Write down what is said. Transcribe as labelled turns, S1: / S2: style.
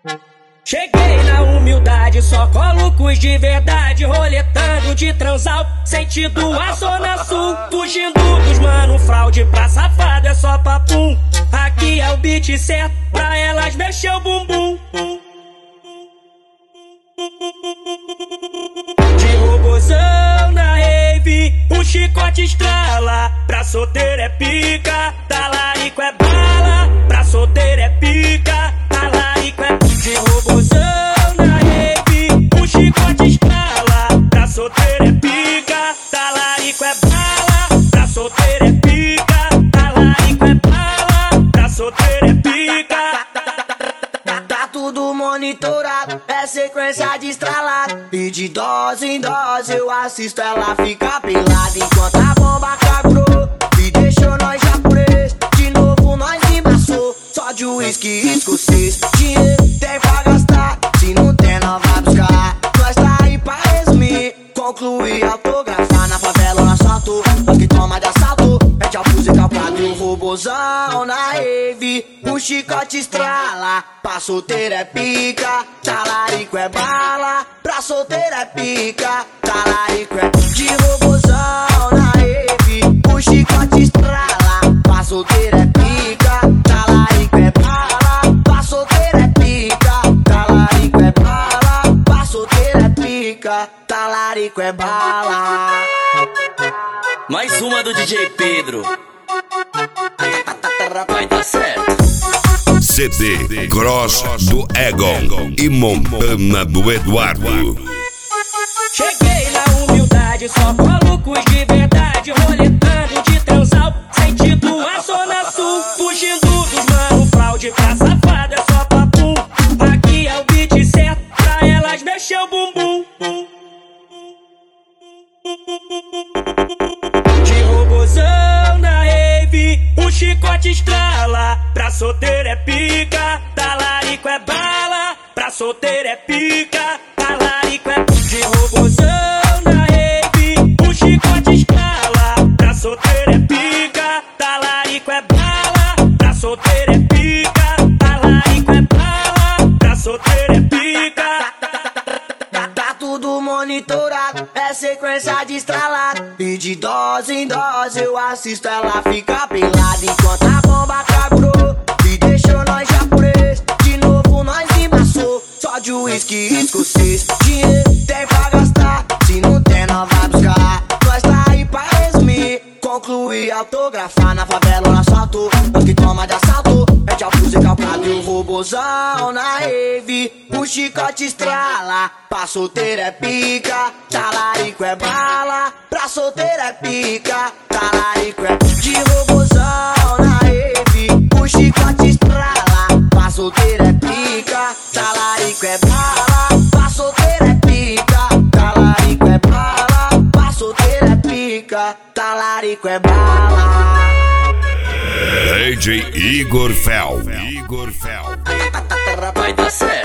S1: Cheguei na humildade, só colo de verdade, roletando de transal, sentido a zona sul, fugindo dos mano fraude pra safado é só papum. Aqui é o beat certo pra elas mexer o bumbum. De robozão na rave, um chicote estrala, pra solteiro é pica, talarico é bala, pra solteiro é pica, talarico é pica. De robozão na rave, um chicote estrala, pra solteiro é pica, talarico é bala, pra solteiro é pica, talarico é bala, pra solteiro é pica.
S2: Tá tudo monitorado, é sequência de estralado, e de dose em dose eu assisto ela ficar pelada, enquanto a bomba cagou e deixou nós já preso. De novo nós embaçou, só de uísque escocês. Dinheiro tem pra gastar, se não tem nós vai buscar. Nós tá aí pra resumir, concluir, autografar. Na favela ou no assalto, nós que toma de assalto, mete a música pra do robozão na rave, o chicote estrala, pra solteiro é pica, talarico é bala, pra solteiro é pica, talarico é de robozão na rave, o chicote estrala, pra solteiro é pica, talarico é bala, pra solteiro é pica, talarico é bala, pra solteiro é pica, talarico é bala.
S3: Mais uma do DJ Pedro. Vai dar certo.
S4: CD Cross do Egon e Montana do Eduardo.
S1: Cheguei na humildade, só colo de verdade, roletando de transal, sentido a zona sul, fugindo dos mano fraude pra safado é só papum. Aqui é o beat certo pra elas mexer o bumbum. De robozão na rave, um chicote estrala, pra solteiro é pica, talarico é bala, pra solteiro é pica, talarico é pica. De robozão na rave, um chicote estrala, pra solteiro é pica, talarico é bala, pra solteiro é pica, talarico é bala, pra solteiro é pica.
S2: Tá tudo monitorado, é sequência de estralado, e de dose em dose eu assisto ela ficar pelada, enquanto a bomba cagou e deixou nós já preso. De novo nós embaçou, só de uísque escocês. Dinheiro tem pra gastar, se não tem nós vai buscar. Nós tá aí pra resumir, concluir, autografar. Na favela ou no assalto, nós que toma de assalto, mete a música pra e o robozão na rave, o chicote estrala, pra solteiro é pica, talarico é bala, pra solteiro é pica, talarico é de robozão na rave, o chicote estrala, pra solteiro é pica, talarico é bala, pra solteiro é pica, talarico é bala, pra solteiro é pica, talarico é bala.
S4: DJ Igor Fel.
S3: Vai dar certo.